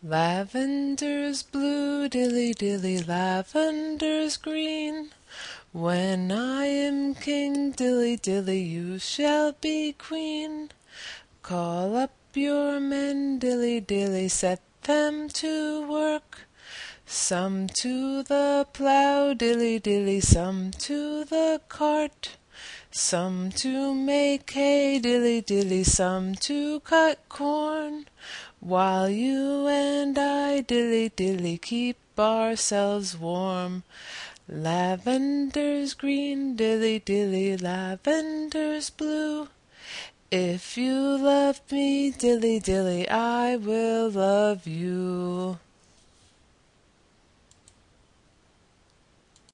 Lavender's blue, dilly dilly, lavender's green. When I am king, dilly dilly, you shall be queen. Call up your men, dilly dilly, set them to work. Some to the plough, dilly dilly, some to the cart. Some to make hay, dilly dilly, some to cut corn. While you and I, dilly dilly, keep ourselves warm. Lavender's green, dilly dilly, lavender's blue. If you love me, dilly dilly, I will love you.